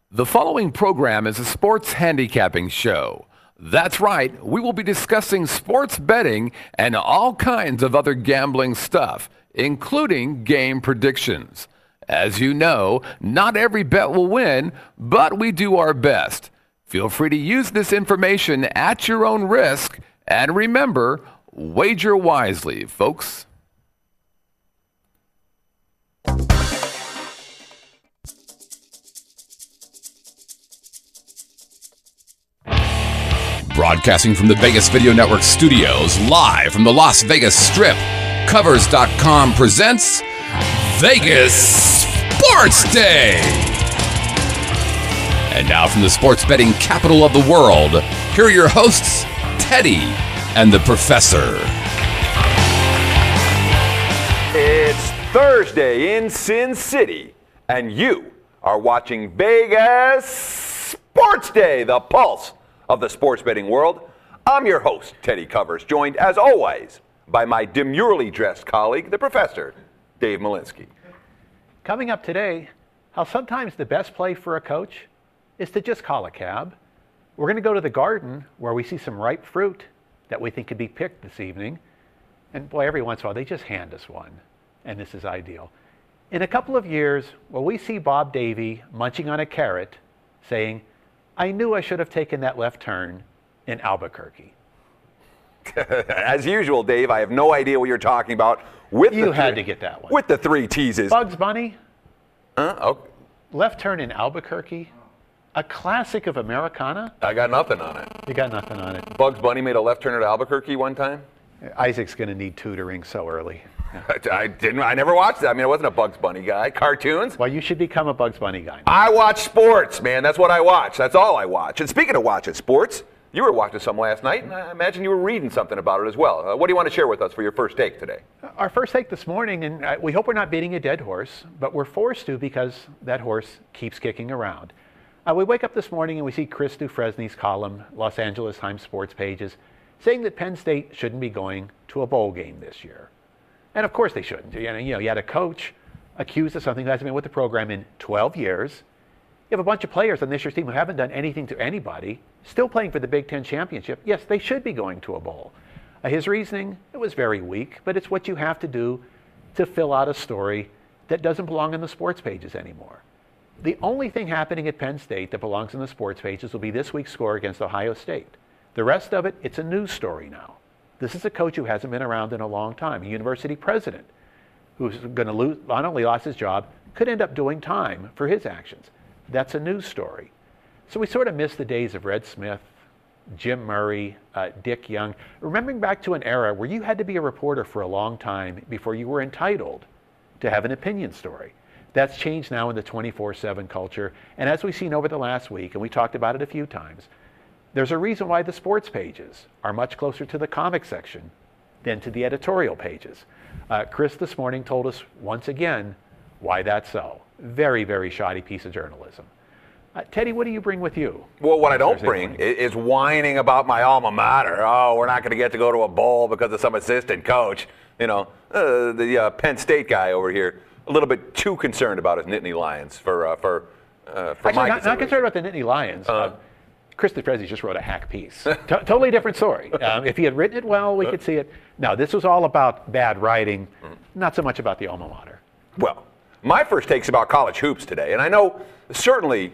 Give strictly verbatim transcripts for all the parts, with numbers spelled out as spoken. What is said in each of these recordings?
The following program is a sports handicapping show. That's right, we will be discussing sports betting and all kinds of other gambling stuff, including game predictions. As you know, not every bet will win, but we do our best. Feel free to use this information at your own risk, and remember, wager wisely, folks. Broadcasting from the Vegas Video Network studios, live from the Las Vegas Strip, Covers dot com presents Vegas Sports Day. And now from the sports betting capital of the world, here are your hosts, Teddy and the Professor. It's Thursday in Sin City, and you are watching Vegas Sports Day, the pulse of the sports betting world. I'm your host, Teddy Covers, joined as always by my demurely dressed colleague, the Professor, Dave Malinsky. Coming up today, how sometimes the best play for a coach is to just call a cab. We're going to go to the garden where we see some ripe fruit that we think could be picked this evening. And boy, every once in a while, they just hand us one. And this is ideal. In a couple of years, will we see Bob Davey munching on a carrot saying, "I knew I should have taken that left turn in Albuquerque"? As usual, Dave, I have no idea what you're talking about. With you the had three, to get that one. With the three teases. Bugs Bunny. Huh? Oh. Left turn in Albuquerque. A classic of Americana. I got nothing on it. You got nothing on it. Bugs Bunny made a left turn at Albuquerque one time? Isaac's going to need tutoring so early. I didn't. I never watched that. I mean, I wasn't a Bugs Bunny guy. Cartoons? Well, you should become a Bugs Bunny guy. I watch sports, man. That's what I watch. That's all I watch. And speaking of watching sports, you were watching some last night, and I imagine you were reading something about it as well. Uh, what do you want to share with us for your first take today? Our first take this morning, and uh, we hope we're not beating a dead horse, but we're forced to because that horse keeps kicking around. Uh, we wake up this morning and we see Chris Dufresne's column, Los Angeles Times Sports Pages, saying that Penn State shouldn't be going to a bowl game this year. And of course they shouldn't. You know, you know, you had a coach accused of something that hasn't been with the program in twelve years. You have a bunch of players on this year's team who haven't done anything to anybody, still playing for the Big Ten championship. Yes, they should be going to a bowl. Uh, his reasoning, it was very weak, but it's what you have to do to fill out a story that doesn't belong in the sports pages anymore. The only thing happening at Penn State that belongs in the sports pages will be this week's score against Ohio State. The rest of it, it's a news story now. This is a coach who hasn't been around in a long time, a university president who's going to lose, not only lost his job, could end up doing time for his actions. That's a news story. So we sort of miss the days of Red Smith, Jim Murray, uh, Dick Young, remembering back to an era where you had to be a reporter for a long time before you were entitled to have an opinion story. That's changed now in the twenty-four seven culture. And as we've seen over the last week, and we talked about it a few times, there's a reason why the sports pages are much closer to the comic section than to the editorial pages. Uh, Chris this morning told us once again why that's so. Very, very shoddy piece of journalism. Uh, Teddy, what do you bring with you? Well, what I don't bring is whining about my alma mater. Oh, we're not going to get to go to a bowl because of some assistant coach. You know, uh, the uh, Penn State guy over here, a little bit too concerned about his Nittany Lions for uh, for uh, for Actually, my not, not concerned about the Nittany Lions. Uh-huh. Uh, Chris Dufresne just wrote a hack piece. T- totally different story. Um, if he had written it well, we could see it. No, this was all about bad writing, not so much about the alma mater. Well, my first take's about college hoops today, and I know certainly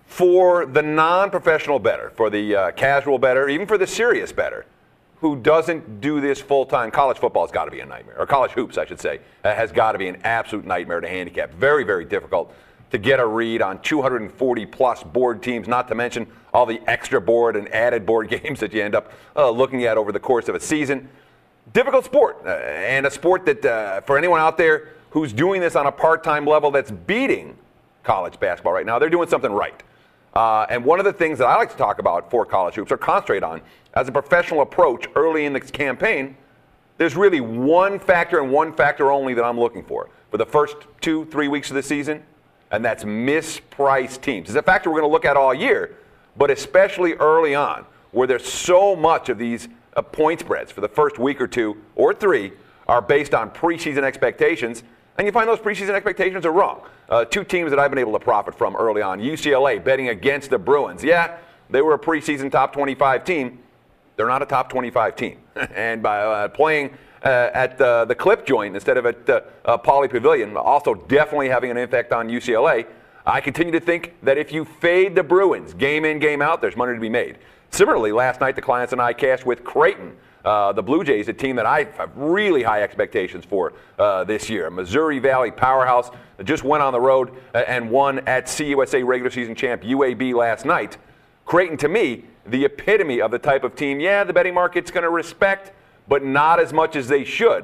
for the non-professional bettor, for the uh, casual bettor, even for the serious bettor, who doesn't do this full-time, college football has got to be a nightmare, or college hoops, I should say, uh, has got to be an absolute nightmare to handicap. Very, very difficult to get a read on two hundred forty plus board teams, not to mention all the extra board and added board games that you end up uh, looking at over the course of a season. Difficult sport, uh, and a sport that uh, for anyone out there who's doing this on a part-time level that's beating college basketball right now, they're doing something right. Uh, and one of the things that I like to talk about for college hoops or concentrate on as a professional approach early in the campaign, there's really one factor and one factor only that I'm looking for for the first two, three weeks of the season, and that's mispriced teams. It's a factor we're going to look at all year, but especially early on, where there's so much of these uh, point spreads for the first week or two or three are based on preseason expectations. and you find those preseason expectations are wrong. Uh, two teams that I've been able to profit from early on, U C L A betting against the Bruins. Yeah, they were a preseason top twenty-five team. They're not a top twenty-five team. And by uh, playing uh, at uh, the Clip Joint instead of at uh, uh, Pauley Pavilion, also definitely having an impact on U C L A, I continue to think that if you fade the Bruins game in, game out, there's money to be made. Similarly, last night the clients and I cashed with Creighton, uh, the Blue Jays, a team that I have really high expectations for uh, this year. Missouri Valley powerhouse that just went on the road and won at C U S A regular season champ U A B last night. Creighton, to me, the epitome of the type of team, yeah, the betting market's going to respect, but not as much as they should.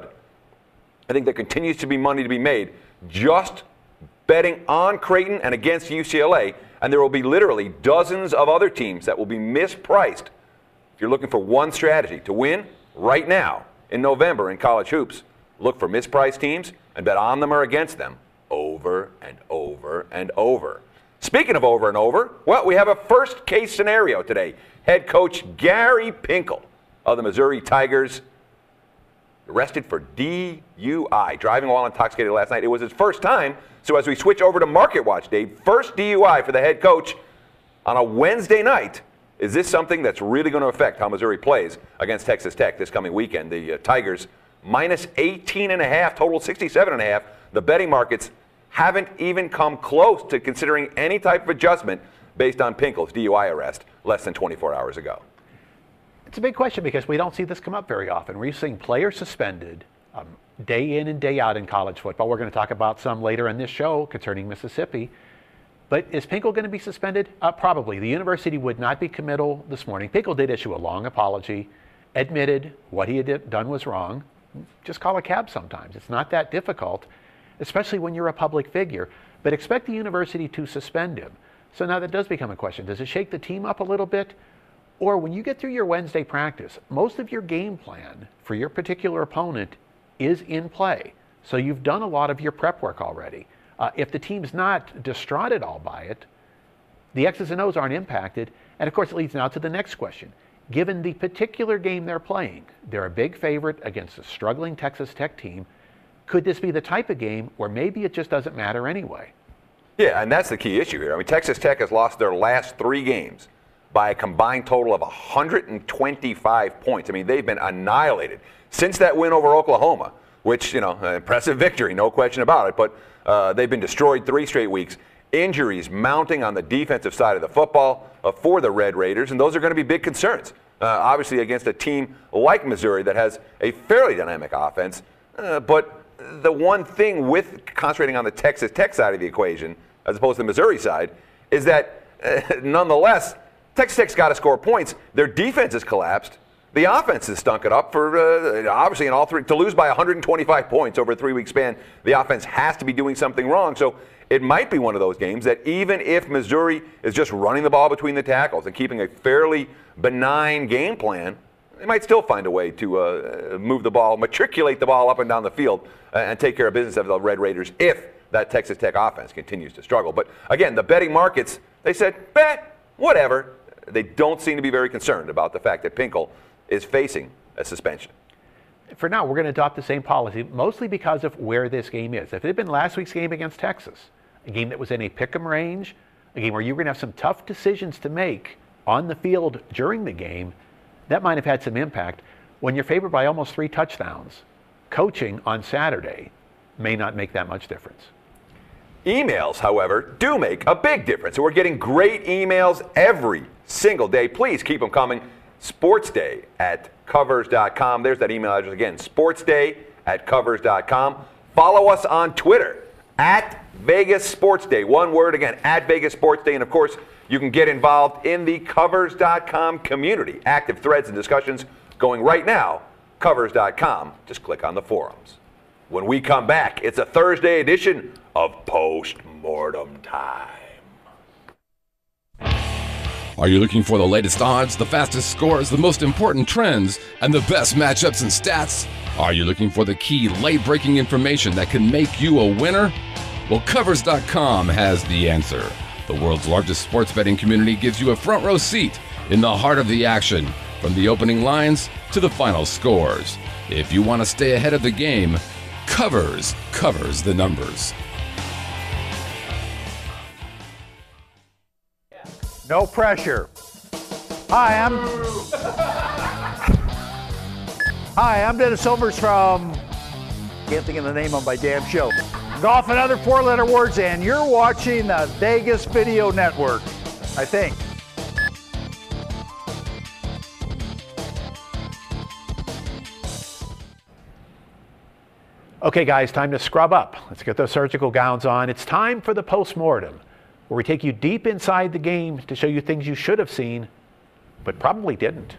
I think there continues to be money to be made just betting on Creighton and against U C L A, and there will be literally dozens of other teams that will be mispriced. If you're looking for one strategy to win right now in November in college hoops, look for mispriced teams and bet on them or against them over and over and over. Speaking of over and over, well, we have a first case scenario today. Head coach Gary Pinkel of the Missouri Tigers arrested for D U I, driving while intoxicated last night. It was his first time. So as we switch over to Market Watch, Dave, first D U I for the head coach on a Wednesday night. Is this something that's really going to affect how Missouri plays against Texas Tech this coming weekend? The uh, Tigers minus eighteen and a half, total sixty-seven and a half. The betting markets haven't even come close to considering any type of adjustment based on Pinkel's D U I arrest less than twenty-four hours ago. It's a big question because we don't see this come up very often. We're seeing players suspended um, day in and day out in college football. We're going to talk about some later in this show concerning Mississippi. But is Pinkel going to be suspended? Uh, probably. The university would not be committal this morning. Pinkel did issue a long apology, admitted what he had done was wrong. Just call a cab sometimes. It's not that difficult, especially when you're a public figure. But expect the university to suspend him. So now that does become a question. Does it shake the team up a little bit? Or when you get through your Wednesday practice, most of your game plan for your particular opponent is in play. So you've done a lot of your prep work already. Uh, if the team's not distraught at all by it, the X's and O's aren't impacted. And of course, it leads now to the next question. Given the particular game they're playing, they're a big favorite against a struggling Texas Tech team. Could this be the type of game where maybe it just doesn't matter anyway? Yeah, and that's the key issue here. I mean, Texas Tech has lost their last three games by a combined total of one hundred twenty-five points. I mean, they've been annihilated since that win over Oklahoma, which, you know, an impressive victory, no question about it. But uh, they've been destroyed three straight weeks. Injuries mounting on the defensive side of the football uh, for the Red Raiders, and those are going to be big concerns. Uh, obviously, against a team like Missouri that has a fairly dynamic offense. Uh, but the one thing with concentrating on the Texas Tech side of the equation, as opposed to the Missouri side, is that uh, nonetheless, Texas Tech's got to score points. Their defense has collapsed. The offense has stunk it up for, uh, obviously, in all three. To lose by one hundred twenty-five points over a three-week span, the offense has to be doing something wrong. So it might be one of those games that even if Missouri is just running the ball between the tackles and keeping a fairly benign game plan, they might still find a way to uh, move the ball, matriculate the ball up and down the field, uh, and take care of business of the Red Raiders if that Texas Tech offense continues to struggle. But again, the betting markets, they said, bet, whatever. They don't seem to be very concerned about the fact that Pinkel is facing a suspension. For now, we're going to adopt the same policy, mostly because of where this game is. If it had been last week's game against Texas, a game that was in a pick'em range, a game where you were going to have some tough decisions to make on the field during the game, that might have had some impact. When you're favored by almost three touchdowns, coaching on Saturday may not make that much difference. Emails, however, do make a big difference. We're getting great emails every single day. Please keep them coming. Sportsday at covers dot com. There's that email address again, sportsday at covers dot com. Follow us on Twitter, at Vegas Sports Day. One word again, at Vegas Sports Day. And of course, you can get involved in the covers dot com community. Active threads and discussions going right now, covers dot com. Just click on the forums. When we come back, it's a Thursday edition of Postmortem Time. Are you looking for the latest odds, the fastest scores, the most important trends, and the best matchups and stats? Are you looking for the key late-breaking information that can make you a winner? Well, covers dot com has the answer. The world's largest sports betting community gives you a front row seat in the heart of the action, from the opening lines to the final scores. If you want to stay ahead of the game, covers, covers the numbers. No pressure. Hi, I'm Hi, I'm Dennis Silvers from, can't think of the name of my damn show, Golf and Other Four-Letter Words, and you're watching the Vegas Video Network, I think. Okay, guys, time to scrub up. Let's get those surgical gowns on. It's time for the postmortem, where we take you deep inside the game to show you things you should have seen, but probably didn't.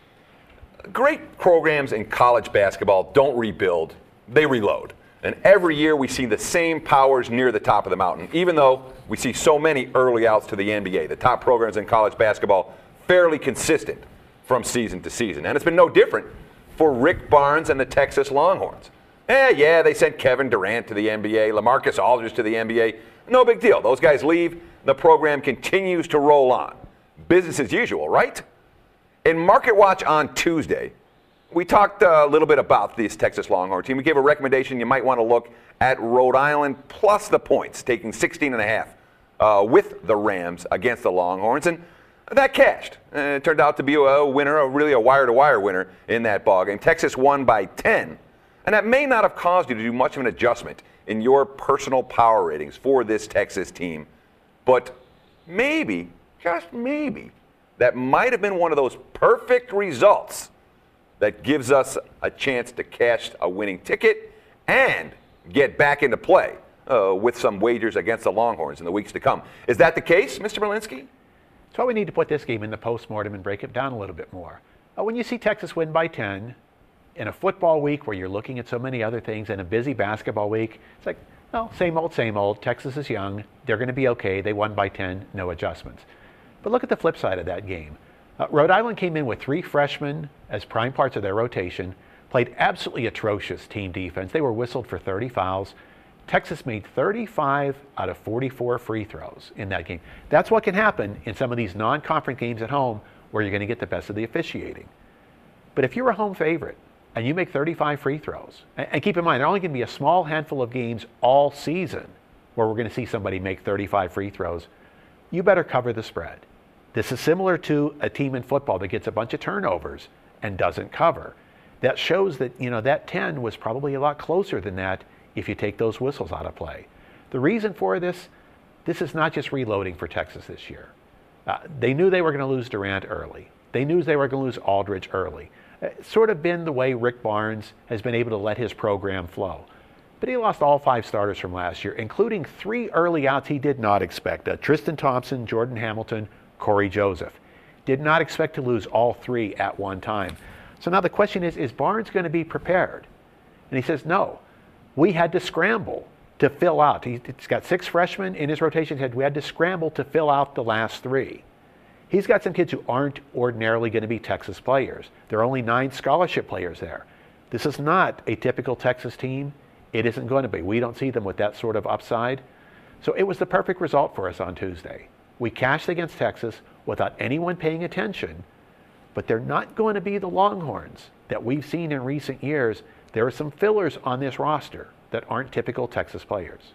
Great programs in college basketball don't rebuild, they reload. And every year we see the same powers near the top of the mountain, even though we see so many early outs to the N B A. The top programs in college basketball fairly consistent from season to season. And it's been no different for Rick Barnes and the Texas Longhorns. Eh, yeah, they sent Kevin Durant to the N B A, LaMarcus Aldridge to the N B A. No big deal. Those guys leave, the program continues to roll on. Business as usual, right? In Market Watch on Tuesday, we talked a little bit about this Texas Longhorn team. We gave a recommendation you might want to look at Rhode Island plus the points, taking sixteen and a half uh, with the Rams against the Longhorns. And that cashed. Uh, it turned out to be a winner, a really a wire-to-wire winner in that ballgame. Texas won by ten. And that may not have caused you to do much of an adjustment in your personal power ratings for this Texas team. But maybe, just maybe, that might have been one of those perfect results that gives us a chance to cash a winning ticket and get back into play uh, with some wagers against the Longhorns in the weeks to come. Is that the case, Mister Berlinski? So we need to put this game in the postmortem and break it down a little bit more. Uh, when you see Texas win by ten, in a football week where you're looking at so many other things, and a busy basketball week, it's like, well, same old, same old. Texas is young. They're going to be okay. They won by ten, no adjustments. But look at the flip side of that game. Uh, Rhode Island came in with three freshmen as prime parts of their rotation, played absolutely atrocious team defense. They were whistled for thirty fouls. Texas made thirty-five out of forty-four free throws in that game. That's what can happen in some of these non-conference games at home where you're going to get the best of the officiating. But if you're a home favorite and you make thirty-five free throws, and keep in mind, there are only going to be a small handful of games all season where we're going to see somebody make thirty-five free throws, you better cover the spread. This is similar to a team in football that gets a bunch of turnovers and doesn't cover. That shows that, you know, that ten was probably a lot closer than that if you take those whistles out of play. The reason for this, this is not just reloading for Texas this year. Uh, they knew they were going to lose Durant early. They knew they were going to lose Aldridge early. It's sort of been the way Rick Barnes has been able to let his program flow. But he lost all five starters from last year, including three early outs he did not expect. Uh, Tristan Thompson, Jordan Hamilton, Corey Joseph. Did not expect to lose all three at one time. So now the question is, is Barnes going to be prepared? And he says, no. We had to scramble to fill out. He's got six freshmen in his rotation. He said we had to scramble to fill out the last three. He's got some kids who aren't ordinarily going to be Texas players. There are only nine scholarship players there. This is not a typical Texas team. It isn't going to be. We don't see them with that sort of upside. So it was the perfect result for us on Tuesday. We cashed against Texas without anyone paying attention, but they're not going to be the Longhorns that we've seen in recent years. There are some fillers on this roster that aren't typical Texas players.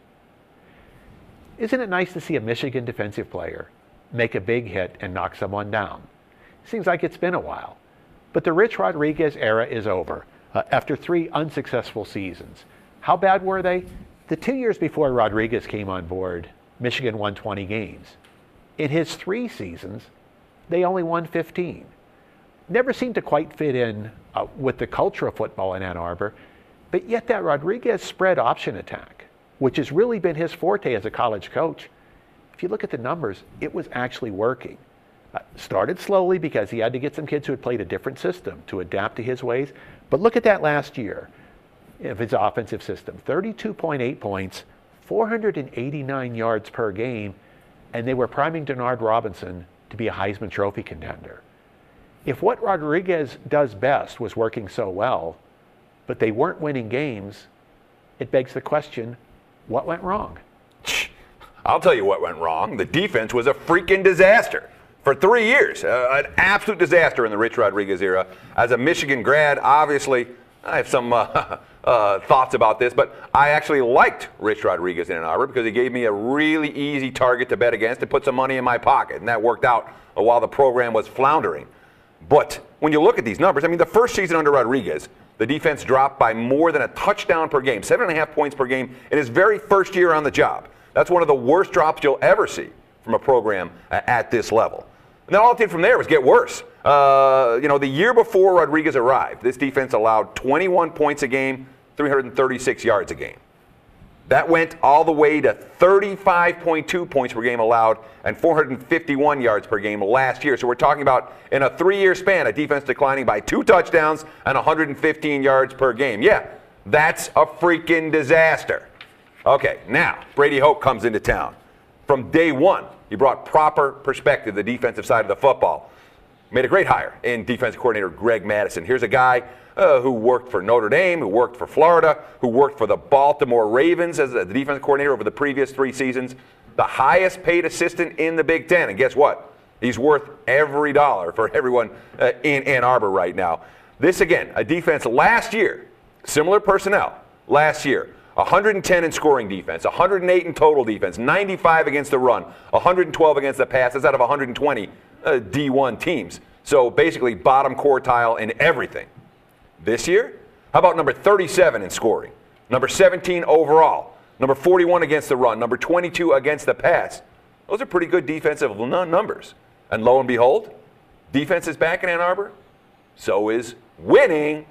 Isn't it nice to see a Michigan defensive player make a big hit and knock someone down? Seems like it's been a while. But the Rich Rodriguez era is over uh, after three unsuccessful seasons. How bad were they? The two years before Rodriguez came on board, Michigan won twenty games. In his three seasons, they only won fifteen. Never seemed to quite fit in uh, with the culture of football in Ann Arbor, but yet that Rodriguez spread option attack, which has really been his forte as a college coach, if you look at the numbers, it was actually working. Uh, started slowly because he had to get some kids who had played a different system to adapt to his ways, but look at that last year of his offensive system. thirty-two point eight points, four hundred eighty-nine yards per game, and they were priming Denard Robinson to be a Heisman Trophy contender. If what Rodriguez does best was working so well, but they weren't winning games, it begs the question, what went wrong? I'll tell you what went wrong. The defense was a freaking disaster for three years. Uh, an absolute disaster in the Rich Rodriguez era. As a Michigan grad, obviously, I have some uh, uh, thoughts about this, but I actually liked Rich Rodriguez in Ann Arbor because he gave me a really easy target to bet against and put some money in my pocket, and that worked out while the program was floundering. But when you look at these numbers, I mean, the first season under Rodriguez, the defense dropped by more than a touchdown per game, seven and a half points per game in his very first year on the job. That's one of the worst drops you'll ever see from a program uh, at this level. And then all it did from there was get worse. Uh, you know, the year before Rodriguez arrived, this defense allowed twenty-one points a game, three hundred thirty-six yards a game. That went all the way to thirty-five point two points per game allowed and four hundred fifty-one yards per game last year. So we're talking about, in a three-year span, a defense declining by two touchdowns and one hundred fifteen yards per game. Yeah, that's a freaking disaster. Okay, now, Brady Hoke comes into town. From day one, he brought proper perspective to the defensive side of the football. Made a great hire in defensive coordinator Greg Madison. Here's a guy uh, who worked for Notre Dame, who worked for Florida, who worked for the Baltimore Ravens as the defensive coordinator over the previous three seasons. The highest paid assistant in the Big Ten. And guess what? He's worth every dollar for everyone uh, in Ann Arbor right now. This, again, a defense last year, similar personnel last year. one hundred ten in scoring defense, one hundred eight in total defense, ninety-five against the run, one hundred twelve against the pass. That's out of one hundred twenty uh, D one teams. So basically bottom quartile in everything. This year, how about number thirty-seven in scoring, number seventeen overall, number forty-one against the run, number twenty-two against the pass. Those are pretty good defensive numbers. And lo and behold, defense is back in Ann Arbor. So is winning.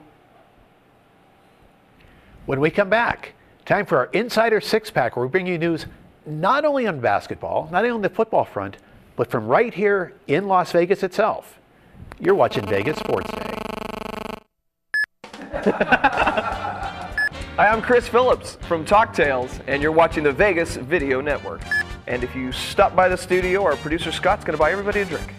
When we come back, time for our Insider Six-Pack, where we bring you news not only on basketball, not only on the football front, but from right here in Las Vegas itself. You're watching Vegas Sports Day. Hi, I'm Chris Phillips from Talk Tales, and you're watching the Vegas Video Network. And if you stop by the studio, our producer Scott's going to buy everybody a drink.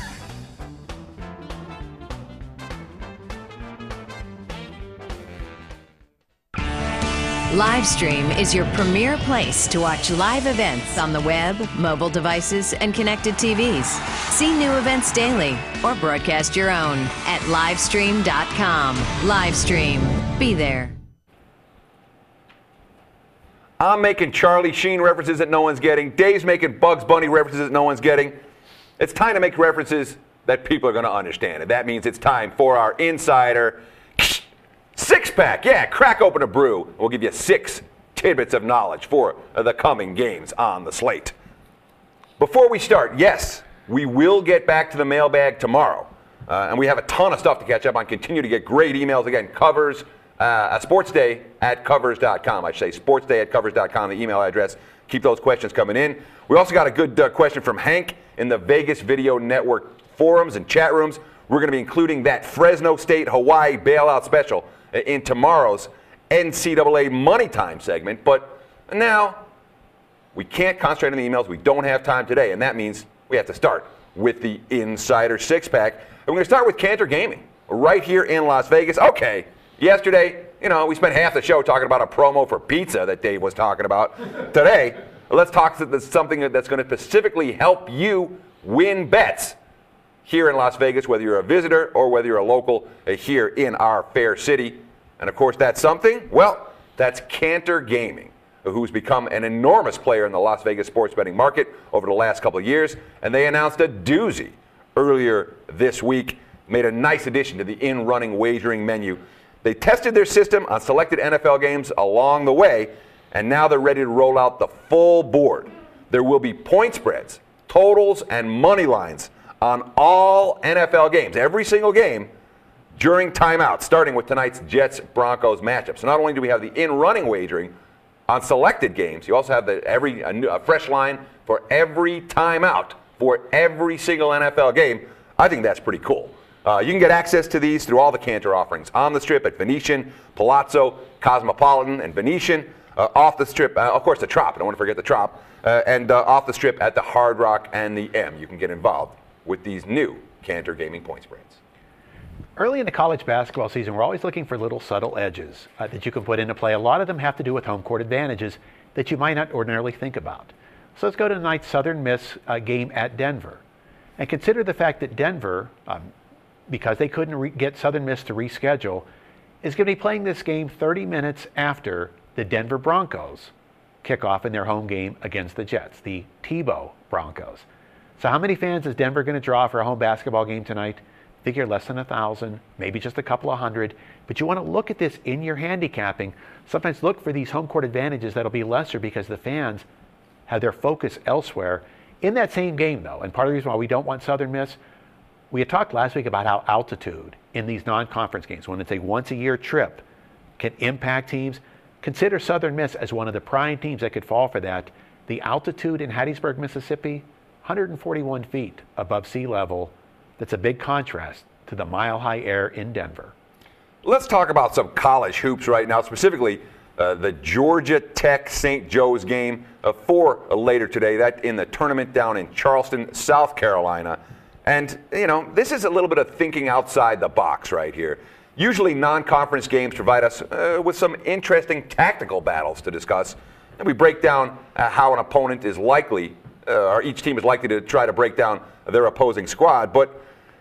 Livestream is your premier place to watch live events on the web, mobile devices, and connected T Vs. See new events daily or broadcast your own at livestream dot com. Livestream. Be there. I'm making Charlie Sheen references that no one's getting. Dave's making Bugs Bunny references that no one's getting. It's time to make references that people are going to understand. And that means it's time for our Insider Six-Pack. Yeah, crack open a brew. We'll give you six tidbits of knowledge for the coming games on the slate. Before we start, yes, we will get back to the mailbag tomorrow. Uh, and we have a ton of stuff to catch up on. Continue to get great emails. Again, covers, uh, sportsday at covers dot com. I should say sportsday at covers dot com, the email address. Keep those questions coming in. We also got a good uh, question from Hank in the Vegas Video Network forums and chat rooms. We're going to be including that Fresno State Hawaii bailout special in tomorrow's N C double A Money Time segment. But now we can't concentrate on the emails. We don't have time today, and that means we have to start with the Insider Six-Pack. And we're going to start with Cantor Gaming right here in Las Vegas. Okay, yesterday, you know, we spent half the show talking about a promo for pizza that Dave was talking about. Today, let's talk to something that's going to specifically help you win bets here in Las Vegas, whether you're a visitor or whether you're a local uh, here in our fair city. And of course, that's something, well, that's Cantor Gaming, who's become an enormous player in the Las Vegas sports betting market over the last couple of years. And they announced a doozy earlier this week, made a nice addition to the in-running wagering menu. They tested their system on selected N F L games along the way, and now they're ready to roll out the full board. There will be point spreads, totals, and money lines on all N F L games, every single game, during timeout, starting with tonight's Jets-Broncos matchup. So not only do we have the in-running wagering on selected games, you also have the every a, new, a fresh line for every timeout for every single N F L game. I think that's pretty cool. Uh, you can get access to these through all the Cantor offerings on the Strip at Venetian, Palazzo, Cosmopolitan, and Venetian. Uh, off the Strip, uh, of course, the Trop. I don't want to forget the Trop. Uh, and uh, off the Strip at the Hard Rock and the M. You can get involved with these new Cantor Gaming point spreads. Early in the college basketball season, we're always looking for little subtle edges uh, that you can put into play. A lot of them have to do with home court advantages that you might not ordinarily think about. So let's go to tonight's Southern Miss uh, game at Denver. And consider the fact that Denver, um, because they couldn't re- get Southern Miss to reschedule, is going to be playing this game thirty minutes after the Denver Broncos kick off in their home game against the Jets, the Tebow Broncos. So how many fans is Denver going to draw for a home basketball game tonight? Figure less than a thousand, maybe just a couple of hundred. But you want to look at this in your handicapping. Sometimes look for these home court advantages that'll be lesser because the fans have their focus elsewhere. In that same game, though, and part of the reason why we don't want Southern Miss, we had talked last week about how altitude in these non-conference games, when it's a once-a-year trip, can impact teams. Consider Southern Miss as one of the prime teams that could fall for that. The altitude in Hattiesburg, Mississippi, one hundred forty-one feet above sea level. That's a big contrast to the mile-high air in Denver. Let's talk about some college hoops right now, specifically uh, the Georgia Tech Saint Joe's game uh, for uh, later today. That in the tournament down in Charleston, South Carolina. And, you know, this is a little bit of thinking outside the box right here. Usually non-conference games provide us uh, with some interesting tactical battles to discuss. And we break down uh, how an opponent is likely, uh, or each team is likely to try to break down their opposing squad. But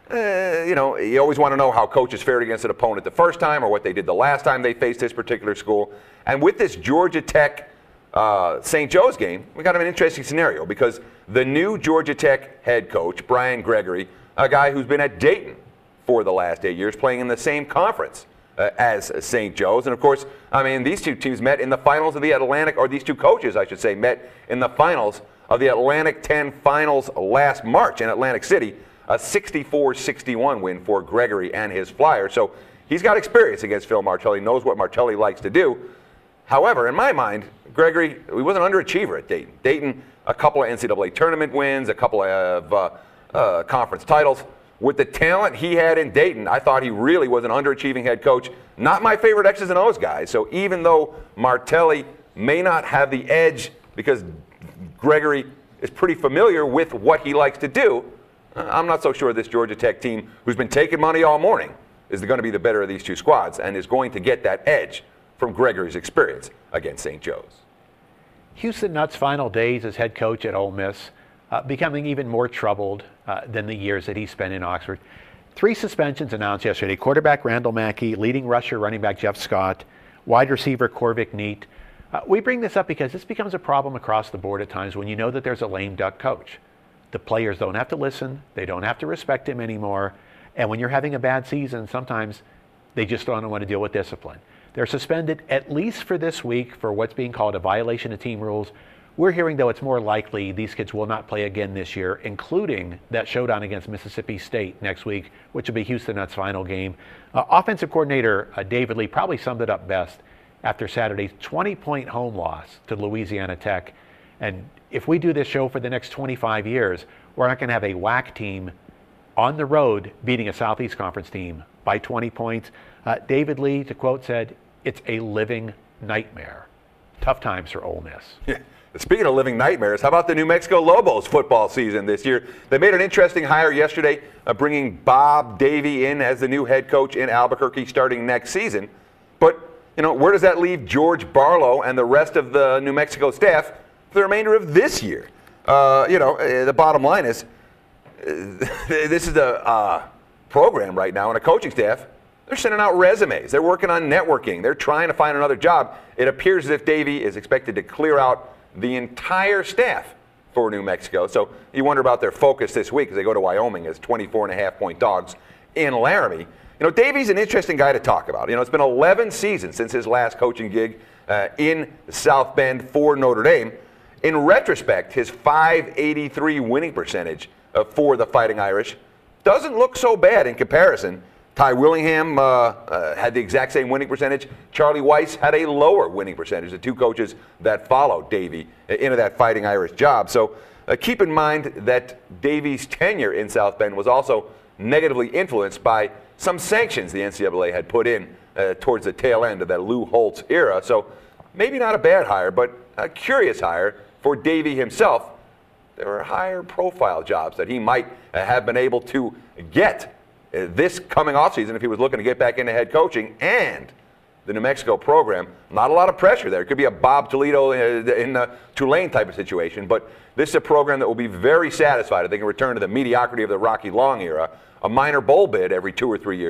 Uh, you know, you always want to know how coaches fared against an opponent the first time or what they did the last time they faced this particular school. And with this Georgia Tech uh, Saint Joe's game, we got an interesting scenario because the new Georgia Tech head coach, Brian Gregory, a guy who's been at Dayton for the last eight years, playing in the same conference uh, as Saint Joe's. And, of course, I mean, these two teams met in the finals of the Atlantic, or these two coaches, I should say, met in the finals of the Atlantic ten finals last March in Atlantic City. A sixty-four sixty-one win for Gregory and his Flyers. So he's got experience against Phil Martelli, knows what Martelli likes to do. However, in my mind, Gregory, he was an underachiever at Dayton. Dayton, a couple of N C double A tournament wins, a couple of uh, uh, conference titles. With the talent he had in Dayton, I thought he really was an underachieving head coach. Not my favorite X's and O's guy. So even though Martelli may not have the edge because Gregory is pretty familiar with what he likes to do, I'm not so sure this Georgia Tech team, who's been taking money all morning, is going to be the better of these two squads and is going to get that edge from Gregory's experience against Saint Joe's. Houston Nutt's final days as head coach at Ole Miss, uh, becoming even more troubled uh, than the years that he spent in Oxford. Three suspensions announced yesterday. Quarterback Randall Mackey, leading rusher running back Jeff Scott, wide receiver Corvick Neat. Uh, we bring this up because this becomes a problem across the board at times when you know that there's a lame duck coach. The players don't have to listen. They don't have to respect him anymore. And when you're having a bad season, sometimes they just don't want to deal with discipline. They're suspended at least for this week for what's being called a violation of team rules. We're hearing, though, it's more likely these kids will not play again this year, including that showdown against Mississippi State next week, which will be Houston Nutt's final game. Uh, offensive coordinator uh, David Lee probably summed it up best after Saturday's twenty-point home loss to Louisiana Tech. And if we do this show for the next twenty-five years, we're not going to have a W A C team on the road beating a Southeast Conference team by twenty points. Uh, David Lee, to quote, said, "It's a living nightmare." Tough times for Ole Miss. Yeah. Speaking of living nightmares, how about the New Mexico Lobos football season this year? They made an interesting hire yesterday, uh, bringing Bob Davie in as the new head coach in Albuquerque starting next season. But, you know, where does that leave George Barlow and the rest of the New Mexico staff for the remainder of this year? Uh, you know, uh, the bottom line is uh, this is a uh, program right now and a coaching staff. They're sending out resumes. They're working on networking. They're trying to find another job. It appears as if Davie is expected to clear out the entire staff for New Mexico. So you wonder about their focus this week as they go to Wyoming as twenty-four and a half point dogs in Laramie. You know, Davie's an interesting guy to talk about. You know, it's been eleven seasons since his last coaching gig uh, in South Bend for Notre Dame. In retrospect, his five eighty-three winning percentage uh, for the Fighting Irish doesn't look so bad in comparison. Ty Willingham uh, uh, had the exact same winning percentage. Charlie Weiss had a lower winning percentage, the two coaches that followed Davie into that Fighting Irish job. So uh, keep in mind that Davie's tenure in South Bend was also negatively influenced by some sanctions the N C double A had put in uh, towards the tail end of that Lou Holtz era. So maybe not a bad hire, but a curious hire for Davie himself. There are higher profile jobs that he might uh, have been able to get uh, this coming offseason if he was looking to get back into head coaching. And the New Mexico program, not a lot of pressure there. It could be a Bob Toledo in a Tulane type of situation, but this is a program that will be very satisfied if they can return to the mediocrity of the Rocky Long era, a minor bowl bid every two or three years,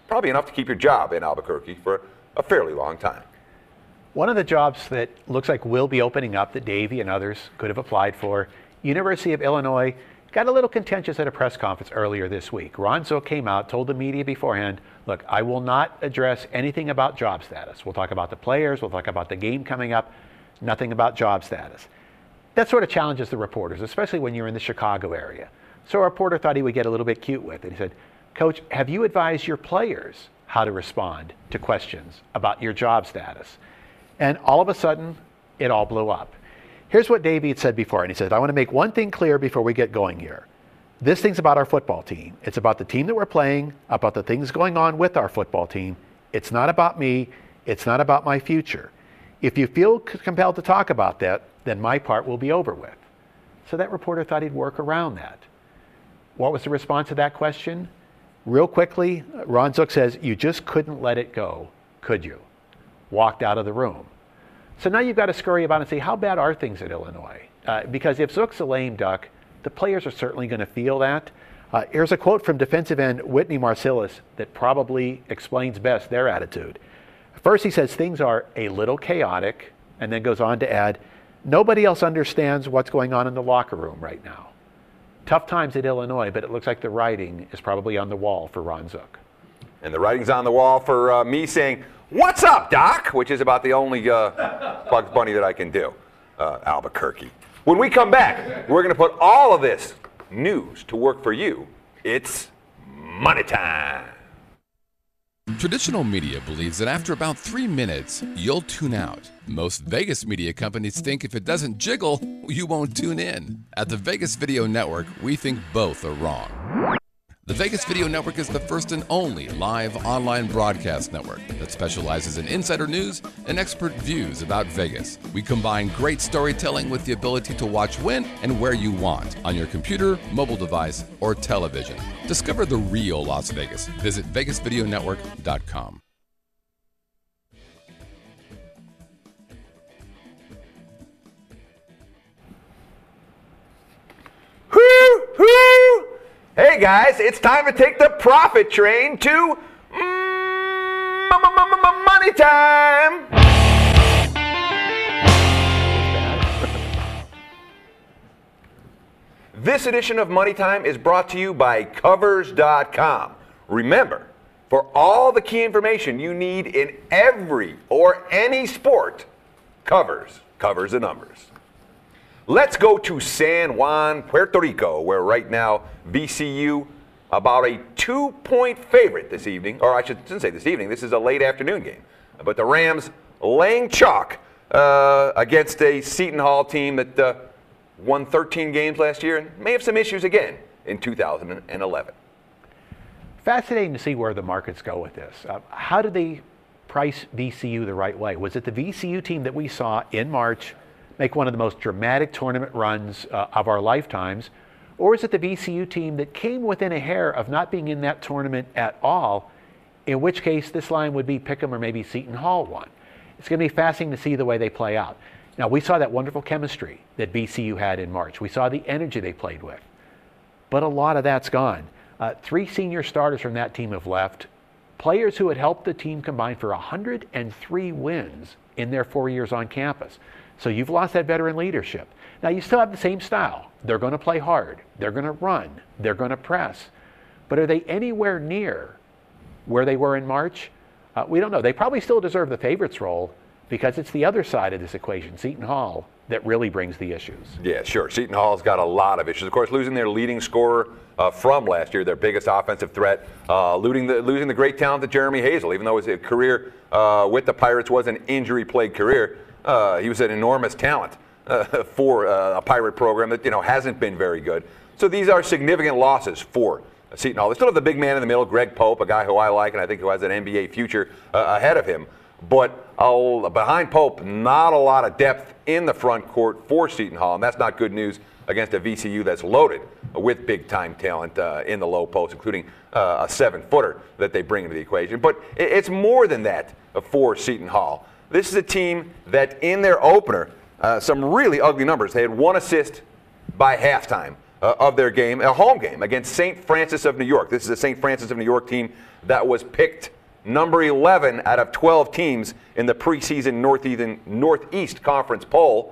probably enough to keep your job in Albuquerque for a fairly long time. One of the jobs that looks like will be opening up that Davey and others could have applied for, University of Illinois, got a little contentious at a press conference earlier this week. Ron Zook came out, told the media beforehand, look, I will not address anything about job status. We'll talk about the players, we'll talk about the game coming up, nothing about job status. That sort of challenges the reporters, especially when you're in the Chicago area. So a reporter thought he would get a little bit cute with it. He said, Coach, have you advised your players how to respond to questions about your job status? And all of a sudden, it all blew up. Here's what Davey had said before, and he said, I want to make one thing clear before we get going here. This thing's about our football team. It's about the team that we're playing, about the things going on with our football team. It's not about me. It's not about my future. If you feel c- compelled to talk about that, then my part will be over with. So that reporter thought he'd work around that. What was the response to that question? Real quickly, Ron Zook says, you just couldn't let it go, could you? Walked out of the room. So now you've got to scurry about and say, how bad are things at Illinois? Uh, because if Zook's a lame duck, the players are certainly going to feel that. Uh, here's a quote from defensive end Whitney Marcellus that probably explains best their attitude. First, he says things are a little chaotic, and then goes on to add, nobody else understands what's going on in the locker room right now. Tough times at Illinois, but it looks like the writing is probably on the wall for Ron Zook. And the writing's on the wall for uh, me saying, what's up, Doc? Which is about the only uh, Bugs Bunny that I can do, uh, Albuquerque. When we come back, we're going to put all of this news to work for you. It's money time. Traditional media believes that after about three minutes, you'll tune out. Most Vegas media companies think if it doesn't jiggle, you won't tune in. At the Vegas Video Network, we think both are wrong. The Vegas Video Network is the first and only live online broadcast network that specializes in insider news and expert views about Vegas. We combine great storytelling with the ability to watch when and where you want on your computer, mobile device, or television. Discover the real Las Vegas. Visit vegas video network dot com. Hey guys, it's time to take the profit train to mm, money time. This edition of Money Time is brought to you by Covers dot com. Remember, for all the key information you need in every or any sport, Covers covers the numbers. Let's go to San Juan, Puerto Rico, where right now V C U about a two-point favorite this evening, or I shouldn't say this evening, this is a late afternoon game. But the Rams laying chalk uh, against a Seton Hall team that uh, won thirteen games last year and may have some issues again in two thousand eleven. Fascinating to see where the markets go with this. Uh, how did they price V C U the right way? Was it the V C U team that we saw in March make one of the most dramatic tournament runs uh, of our lifetimes? Or is it the V C U team that came within a hair of not being in that tournament at all, in which case this line would be Pick'em or maybe Seton Hall won? It's going to be fascinating to see the way they play out. Now, we saw that wonderful chemistry that V C U had in March. We saw the energy they played with. But a lot of that's gone. Uh, three senior starters from that team have left. Players who had helped the team combine for one hundred three wins in their four years on campus. So you've lost that veteran leadership. Now, you still have the same style. They're going to play hard. They're going to run. They're going to press. But are they anywhere near where they were in March? Uh, we don't know. They probably still deserve the favorites role because it's the other side of this equation, Seton Hall, that really brings the issues. Yeah, sure. Seton Hall's got a lot of issues. Of course, losing their leading scorer uh, from last year, their biggest offensive threat, uh, losing, the, losing the great talent of Jeremy Hazel, even though his career uh, with the Pirates was an injury-plagued career. Uh, he was an enormous talent uh, for uh, a Pirate program that, you know, hasn't been very good. So these are significant losses for Seton Hall. They still have the big man in the middle, Greg Pope, a guy who I like and I think who has an N B A future uh, ahead of him. But uh, behind Pope, not a lot of depth in the front court for Seton Hall, and that's not good news against a V C U that's loaded with big-time talent uh, in the low post, including uh, a seven-footer that they bring into the equation. But it's more than that for Seton Hall. This is a team that in their opener, uh, some really ugly numbers. They had one assist by halftime uh, of their game, a home game against Saint Francis of New York. This is a Saint Francis of New York team that was picked number eleven out of twelve teams in the preseason Northeast, Northeast Conference poll.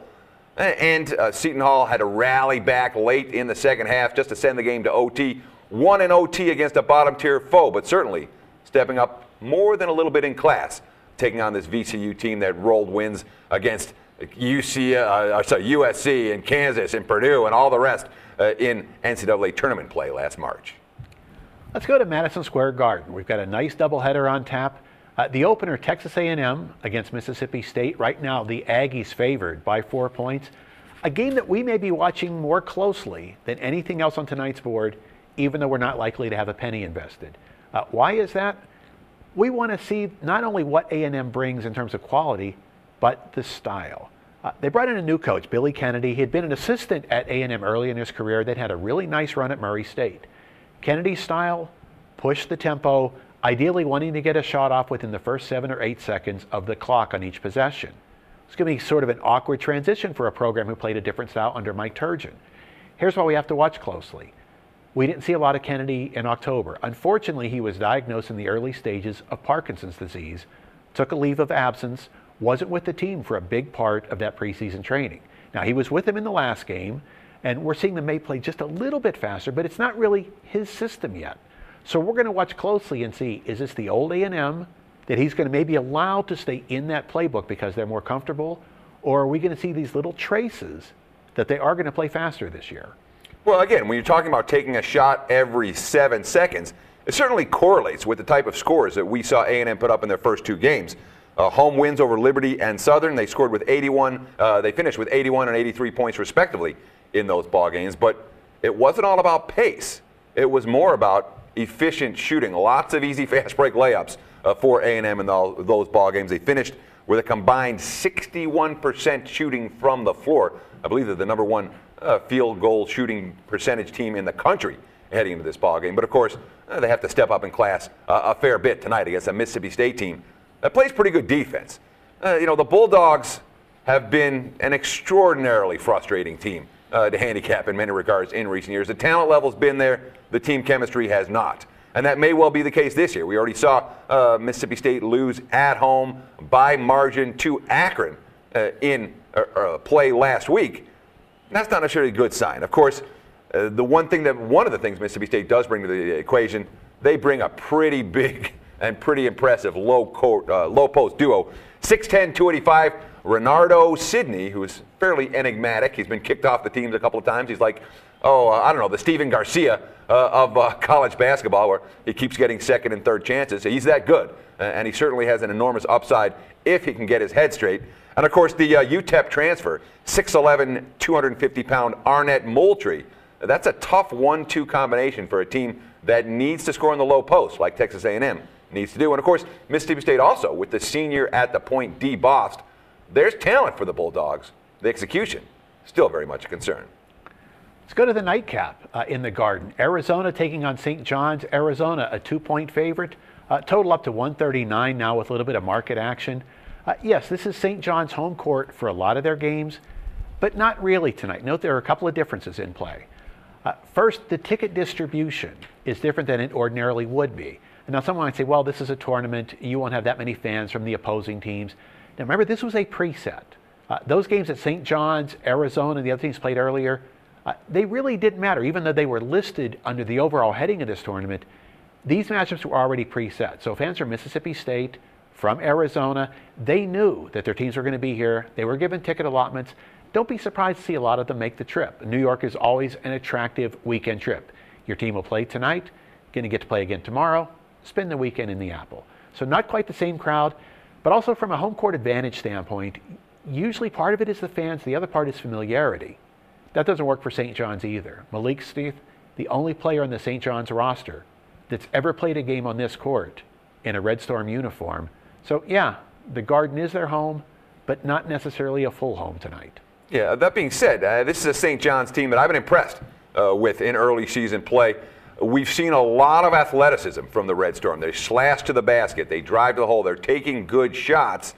And uh, Seton Hall had to rally back late in the second half just to send the game to O T. Won in O T against a bottom-tier foe, but certainly stepping up more than a little bit in class, taking on this V C U team that rolled wins against U C, uh, sorry, U S C and Kansas and Purdue and all the rest uh, in N C double A tournament play last March. Let's go to Madison Square Garden. We've got a nice doubleheader on tap. Uh, the opener, Texas A and M against Mississippi State. Right now, the Aggies favored by four points. A game that we may be watching more closely than anything else on tonight's board, even though we're not likely to have a penny invested. Uh, why is that? We want to see not only what A and M brings in terms of quality, but the style. Uh, they brought in a new coach, Billy Kennedy. He had been an assistant at A and M early in his career. They'd had a really nice run at Murray State. Kennedy's style, push the tempo, ideally wanting to get a shot off within the first seven or eight seconds of the clock on each possession. It's going to be sort of an awkward transition for a program who played a different style under Mike Turgeon. Here's why we have to watch closely. We didn't see a lot of Kennedy in October. Unfortunately, he was diagnosed in the early stages of Parkinson's disease, took a leave of absence, wasn't with the team for a big part of that preseason training. Now, he was with them in the last game, and we're seeing them may play just a little bit faster, but it's not really his system yet. So we're going to watch closely and see, is this the old A and M that he's going to maybe allow to stay in that playbook because they're more comfortable, or are we going to see these little traces that they are going to play faster this year? Well, again, when you're talking about taking a shot every seven seconds, it certainly correlates with the type of scores that we saw A and M put up in their first two games. Uh, home wins over Liberty and Southern. They scored with eighty-one. Uh, they finished with eighty-one and eighty-three points respectively in those ball games. But it wasn't all about pace. It was more about efficient shooting. Lots of easy fast break layups uh, for A and M in the, those ball games. They finished with a combined sixty-one percent shooting from the floor. I believe they're the number one uh, field goal shooting percentage team in the country heading into this ball game. But of course, uh, they have to step up in class uh, a fair bit tonight against a Mississippi State team that plays pretty good defense. Uh, you know, the Bulldogs have been an extraordinarily frustrating team uh, to handicap in many regards in recent years. The talent level's been there, the team chemistry has not. And that may well be the case this year. We already saw uh, Mississippi State lose at home by margin to Akron uh, in uh, uh, play last week. That's not necessarily a good sign. Of course, uh, the one thing that one of the things Mississippi State does bring to the equation, they bring a pretty big and pretty impressive low, court, uh, low post duo. six ten, two eighty-five, Renardo Sidney, who is fairly enigmatic. He's been kicked off the teams a couple of times. He's like, oh, uh, I don't know, the Steven Garcia uh, of uh, college basketball, where he keeps getting second and third chances. He's that good, uh, and he certainly has an enormous upside if he can get his head straight. And of course, the uh, U T E P transfer, six eleven, two hundred fifty pound Arnett Moultrie. That's a tough one two combination for a team that needs to score in the low post, like Texas A and M needs to do. And of course, Mississippi State also, with the senior at the point, D. Bost. There's talent for the Bulldogs. The execution, still very much a concern. Let's go to the nightcap uh, in the Garden. Arizona taking on Saint John's. Arizona, a two-point favorite. Uh, total up to one thirty-nine now with a little bit of market action. Uh, yes, this is Saint John's home court for a lot of their games, but not really tonight. Note there are a couple of differences in play. Uh, first, the ticket distribution is different than it ordinarily would be. And now someone might say, well, this is a tournament. You won't have that many fans from the opposing teams. Now remember, this was a preset. Uh, those games at Saint John's, Arizona, and the other teams played earlier, uh, they really didn't matter. Even though they were listed under the overall heading of this tournament, these matchups were already preset. So fans from Mississippi State, from Arizona, they knew that their teams were going to be here. They were given ticket allotments. Don't be surprised to see a lot of them make the trip. New York is always an attractive weekend trip. Your team will play tonight, going to get to play again tomorrow, spend the weekend in the Apple. So not quite the same crowd, but also from a home court advantage standpoint, usually part of it is the fans, the other part is familiarity. That doesn't work for Saint John's either. Malik Steve, the only player on the Saint John's roster that's ever played a game on this court in a Red Storm uniform. So yeah, the Garden is their home, but not necessarily a full home tonight. Yeah, that being said, uh, this is a Saint John's team that I've been impressed uh, with in early season play. We've seen a lot of athleticism from the Red Storm. They slash to the basket. They drive to the hole. They're taking good shots.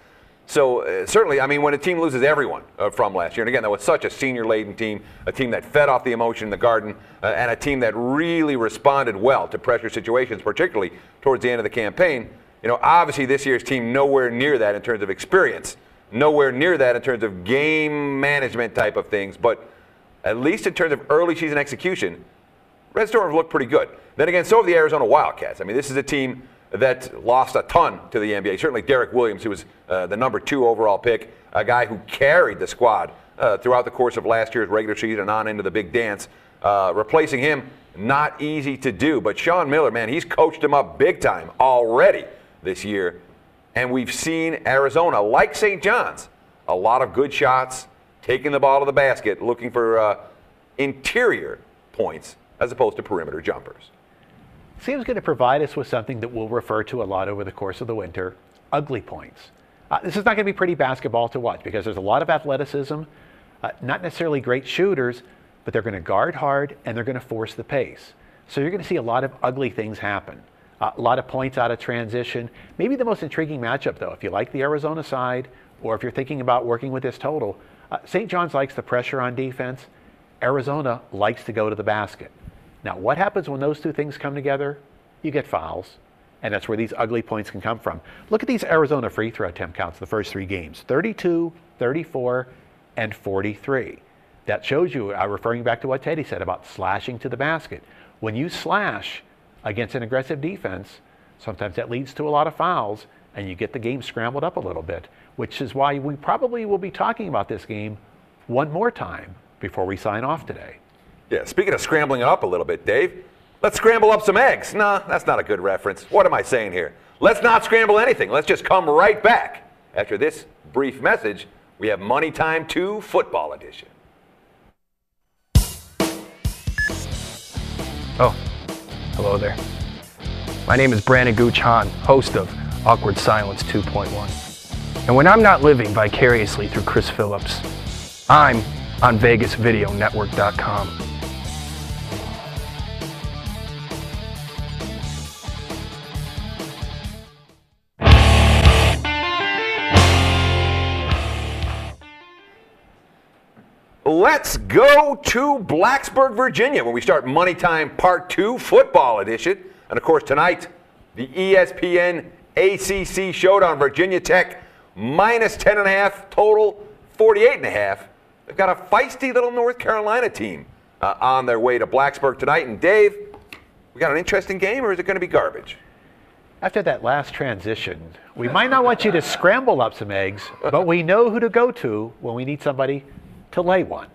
So uh, certainly, I mean, when a team loses everyone uh, from last year, and again, that was such a senior-laden team, a team that fed off the emotion in the Garden, uh, and a team that really responded well to pressure situations, particularly towards the end of the campaign. You know, obviously this year's team nowhere near that in terms of experience, nowhere near that in terms of game management type of things, but at least in terms of early season execution, Red Storm have looked pretty good. Then again, so have the Arizona Wildcats. I mean, this is a team that lost a ton to the N B A. Certainly Derek Williams, who was uh, the number two overall pick, a guy who carried the squad uh, throughout the course of last year's regular season and on into the big dance. Uh, replacing him, not easy to do. But Sean Miller, man, he's coached him up big time already this year. And we've seen Arizona, like Saint John's, a lot of good shots, taking the ball to the basket, looking for uh, interior points as opposed to perimeter jumpers. Seems going to provide us with something that we'll refer to a lot over the course of the winter, ugly points. Uh, this is not going to be pretty basketball to watch because there's a lot of athleticism, uh, not necessarily great shooters, but they're going to guard hard and they're going to force the pace. So you're going to see a lot of ugly things happen. Uh, a lot of points out of transition. Maybe the most intriguing matchup, though, if you like the Arizona side or if you're thinking about working with this total, uh, Saint John's likes the pressure on defense. Arizona likes to go to the basket. Now, what happens when those two things come together? You get fouls, and that's where these ugly points can come from. Look at these Arizona free throw attempt counts the first three games, thirty-two, thirty-four, and forty-three. That shows you, uh, referring back to what Teddy said about slashing to the basket. When you slash against an aggressive defense, sometimes that leads to a lot of fouls, and you get the game scrambled up a little bit, which is why we probably will be talking about this game one more time before we sign off today. Yeah, speaking of scrambling it up a little bit, Dave, let's scramble up some eggs. Nah, that's not a good reference. What am I saying here? Let's not scramble anything. Let's just come right back. After this brief message, we have Money Time two Football Edition. Oh, hello there. My name is Brandon Gooch Hahn, host of Awkward Silence two point one. And when I'm not living vicariously through Chris Phillips, I'm on Vegas Video Network dot com. Let's go to Blacksburg, Virginia, when we start Money Time Part two Football Edition. And of course tonight, the E S P N A C C Showdown, Virginia Tech minus ten and a half, total forty-eight and a half. They've got a feisty little North Carolina team uh, on their way to Blacksburg tonight. And Dave, we got an interesting game, or is it going to be garbage? After that last transition, we might not want you to scramble up some eggs, but we know who to go to when we need somebody to lay one.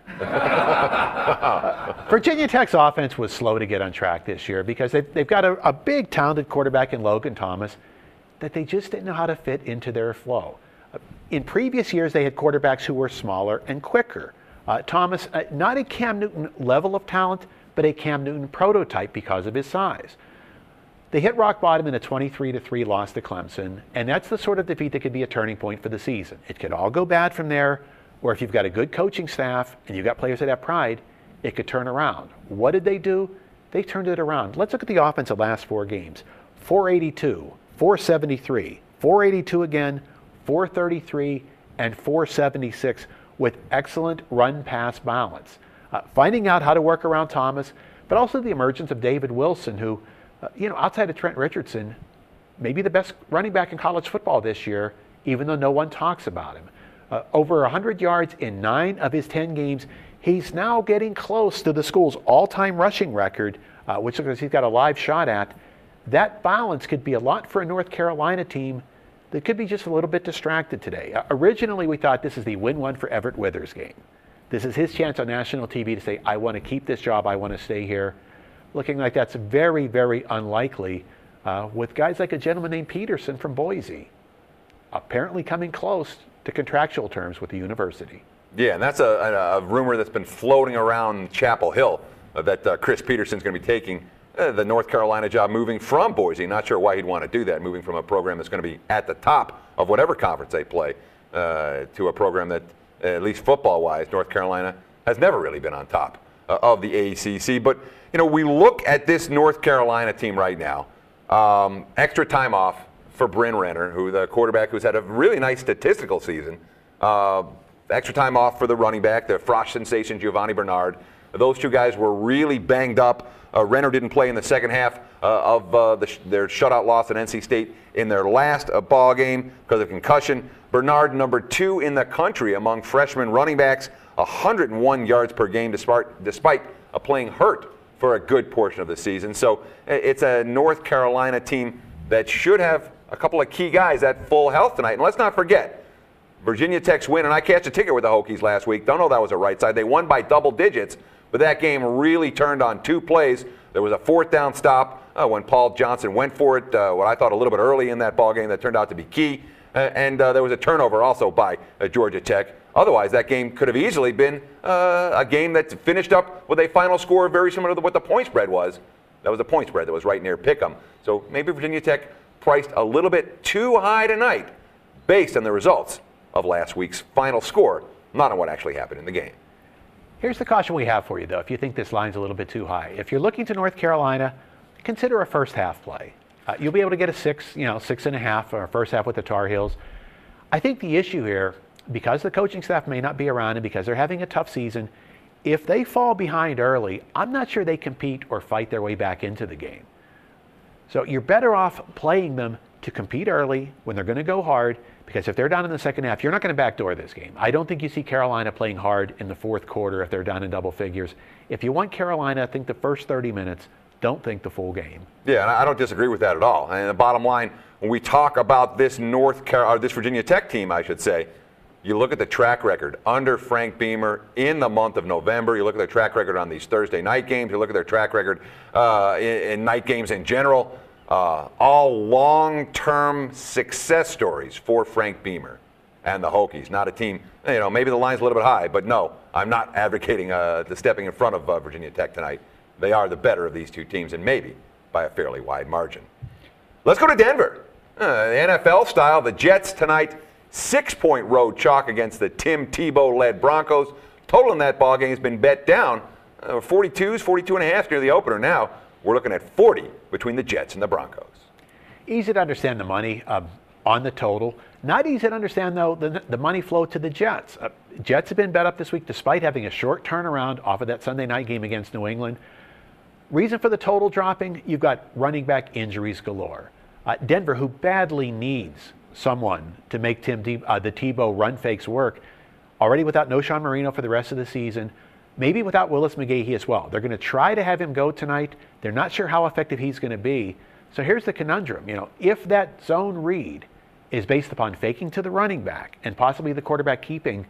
uh, Virginia Tech's offense was slow to get on track this year because they've, they've got a, a big, talented quarterback in Logan Thomas that they just didn't know how to fit into their flow. Uh, in previous years, they had quarterbacks who were smaller and quicker. Uh, Thomas, uh, not a Cam Newton level of talent, but a Cam Newton prototype because of his size. They hit rock bottom in a twenty-three to three loss to Clemson, and that's the sort of defeat that could be a turning point for the season. It could all go bad from there, or if you've got a good coaching staff and you've got players that have pride, it could turn around. What did they do? They turned it around. Let's look at the offense of the last four games. four eighty-two, four seventy-three, four eighty-two again, four thirty-three, and four seventy-six with excellent run-pass balance. Uh, finding out how to work around Thomas, but also the emergence of David Wilson, who, uh, you know, outside of Trent Richardson, maybe the best running back in college football this year, even though no one talks about him. Uh, over one hundred yards in nine of his ten games. He's now getting close to the school's all-time rushing record, uh, which looks like he's got a live shot at. That balance could be a lot for a North Carolina team that could be just a little bit distracted today. Uh, originally, we thought this is the win one for Everett Withers game. This is his chance on national T V to say, I want to keep this job, I want to stay here. Looking like that's very, very unlikely uh, with guys like a gentleman named Peterson from Boise, apparently coming close to contractual terms with the university. Yeah, and that's a, a, a rumor that's been floating around Chapel Hill uh, that uh, Chris Peterson's going to be taking uh, the North Carolina job, moving from Boise. Not sure why he'd want to do that, moving from a program that's going to be at the top of whatever conference they play uh, to a program that, uh, at least football-wise, North Carolina has never really been on top uh, of the A C C. But, you know, we look at this North Carolina team right now, um, extra time off for Bryn Renner, who the quarterback who's had a really nice statistical season. Uh, extra time off for the running back, the Frosh sensation, Giovanni Bernard. Those two guys were really banged up. Uh, Renner didn't play in the second half uh, of uh, the sh- their shutout loss at N C State in their last uh, ball game because of concussion. Bernard, number two in the country among freshman running backs, one hundred one yards per game despite, despite uh, playing hurt for a good portion of the season. So it's a North Carolina team that should have a couple of key guys at full health tonight. And let's not forget, Virginia Tech's win, and I cashed a ticket with the Hokies last week. Don't know that was a right side. They won by double digits, but that game really turned on two plays. There was a fourth down stop uh, when Paul Johnson went for it, uh, what I thought a little bit early in that ball game that turned out to be key. Uh, and uh, there was a turnover also by uh, Georgia Tech. Otherwise, that game could have easily been uh, a game that finished up with a final score very similar to what the point spread was. That was the point spread that was right near Pick'em. So maybe Virginia Tech priced a little bit too high tonight based on the results of last week's final score, not on what actually happened in the game. Here's the caution we have for you, though, if you think this line's a little bit too high. If you're looking to North Carolina, consider a first half play. Uh, you'll be able to get a six, you know, six and a half or a first half with the Tar Heels. I think the issue here, because the coaching staff may not be around and because they're having a tough season, if they fall behind early, I'm not sure they compete or fight their way back into the game. So you're better off playing them to compete early when they're going to go hard, because if they're down in the second half, you're not going to backdoor this game. I don't think you see Carolina playing hard in the fourth quarter if they're down in double figures. If you want Carolina, think the first thirty minutes. Don't think the full game. Yeah, and I don't disagree with that at all. And the bottom line, when we talk about this North Car- or this Virginia Tech team, I should say, you look at the track record under Frank Beamer in the month of November. You look at their track record on these Thursday night games. You look at their track record uh, in, in night games in general. Uh, all long-term success stories for Frank Beamer and the Hokies. Not a team, you know, maybe the line's a little bit high, but no, I'm not advocating uh, the stepping in front of uh, Virginia Tech tonight. They are the better of these two teams, and maybe by a fairly wide margin. Let's go to Denver. Uh, the N F L style, the Jets tonight, six-point road chalk against the Tim Tebow-led Broncos. Total in that ballgame has been bet down. Uh, forty-twos, forty-two and a half near the opener. Now we're looking at forty between the Jets and the Broncos. Easy to understand the money um, on the total. Not easy to understand, though, the, the money flow to the Jets. Uh, Jets have been bet up this week despite having a short turnaround off of that Sunday night game against New England. Reason for the total dropping, you've got running back injuries galore. Uh, Denver, who badly needs someone to make Tim De- uh, the Tebow run fakes work, already without Knowshon Marino for the rest of the season, maybe without Willis McGahee as well. They're going to try to have him go tonight. They're not sure how effective he's going to be. So here's the conundrum. You know, if that zone read is based upon faking to the running back and possibly the quarterback keeping,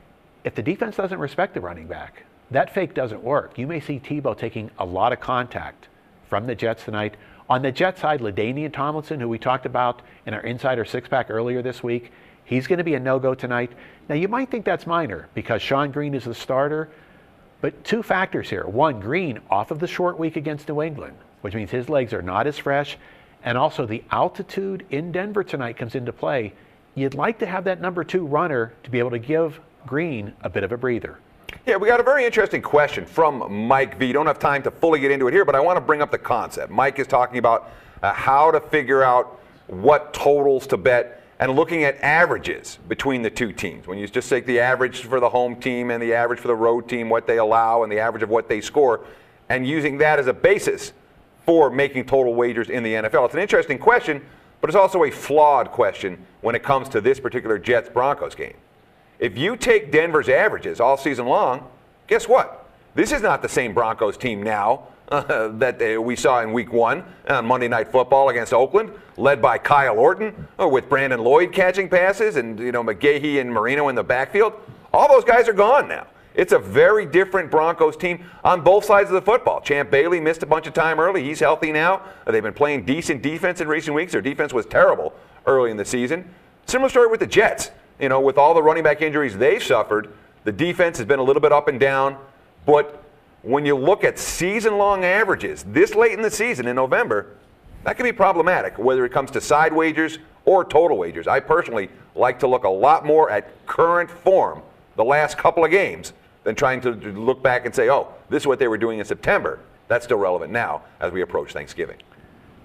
if the defense doesn't respect the running back, that fake doesn't work. You may see Tebow taking a lot of contact from the Jets tonight. On the Jets side, LaDainian Tomlinson, who we talked about in our Insider Six-Pack earlier this week, he's going to be a no-go tonight. Now, you might think that's minor because Sean Green is the starter, but two factors here. One, Green off of the short week against New England, which means his legs are not as fresh, and also the altitude in Denver tonight comes into play. You'd like to have that number two runner to be able to give Green a bit of a breather. Yeah, we got a very interesting question from Mike V. Don't have time to fully get into it here, but I want to bring up the concept. Mike is talking about uh, how to figure out what totals to bet and looking at averages between the two teams. When you just take the average for the home team and the average for the road team, what they allow, and the average of what they score, and using that as a basis for making total wagers in the N F L. It's an interesting question, but it's also a flawed question when it comes to this particular Jets-Broncos game. If you take Denver's averages all season long, guess what? This is not the same Broncos team now uh, that uh, we saw in week one on Monday Night Football against Oakland, led by Kyle Orton, uh, with Brandon Lloyd catching passes and, you know, McGahee and Marino in the backfield. All those guys are gone now. It's a very different Broncos team on both sides of the football. Champ Bailey missed a bunch of time early. He's healthy now. They've been playing decent defense in recent weeks. Their defense was terrible early in the season. Similar story with the Jets. You know, with all the running back injuries they've suffered, the defense has been a little bit up and down. But when you look at season-long averages this late in the season in November, that can be problematic, whether it comes to side wagers or total wagers. I personally like to look a lot more at current form the last couple of games than trying to look back and say, oh, this is what they were doing in September. That's still relevant now as we approach Thanksgiving.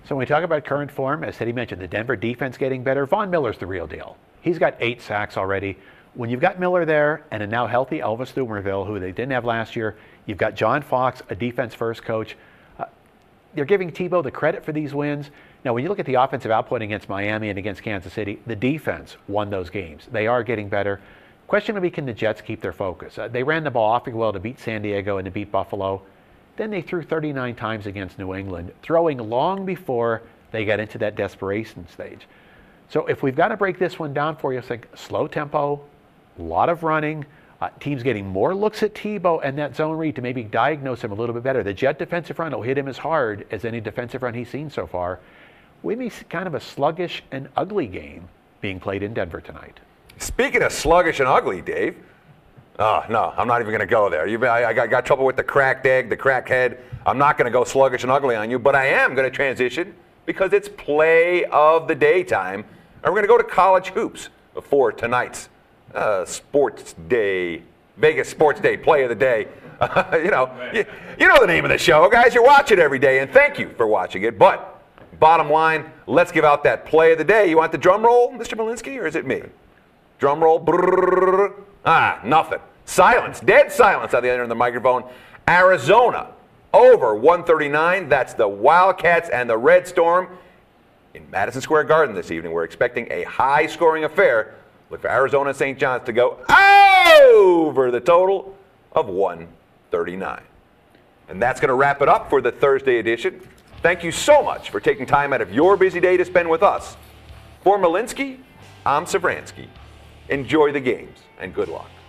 So when we talk about current form, as Teddy mentioned, the Denver defense getting better, Von Miller's the real deal. He's got eight sacks already. When you've got Miller there and a now healthy Elvis Dumerville, who they didn't have last year, you've got John Fox, a defense-first coach. Uh, they're giving Tebow the credit for these wins. Now, when you look at the offensive output against Miami and against Kansas City, the defense won those games. They are getting better. Question will be, can the Jets keep their focus? Uh, they ran the ball awfully well to beat San Diego and to beat Buffalo. Then they threw thirty-nine times against New England, throwing long before they got into that desperation stage. So if we've got to break this one down for you, it's like slow tempo, a lot of running, uh, teams getting more looks at Tebow and that zone read to maybe diagnose him a little bit better. The Jet defensive front will hit him as hard as any defensive front he's seen so far. We may see kind of a sluggish and ugly game being played in Denver tonight. Speaking of sluggish and ugly, Dave, oh, no, I'm not even going to go there. You, I, I got, got trouble with the cracked egg, the cracked head. I'm not going to go sluggish and ugly on you, but I am going to transition because it's play of the day time. And we're going to go to college hoops for tonight's uh, sports day, Vegas Sports Day play of the day. Uh, you know, you, you know the name of the show, guys. You watch it every day, and thank you for watching it. But bottom line, let's give out that play of the day. You want the drum roll, Mister Malinsky, or is it me? Drum roll. Brrr, ah, nothing. Silence. Dead silence on the other end of the microphone. Arizona over one thirty-nine. That's the Wildcats and the Red Storm in Madison Square Garden this evening. We're expecting a high-scoring affair. Look for Arizona and Saint John's to go over the total of one thirty-nine. And that's going to wrap it up for the Thursday edition. Thank you so much for taking time out of your busy day to spend with us. For Malinsky, I'm Savransky. Enjoy the games, and good luck.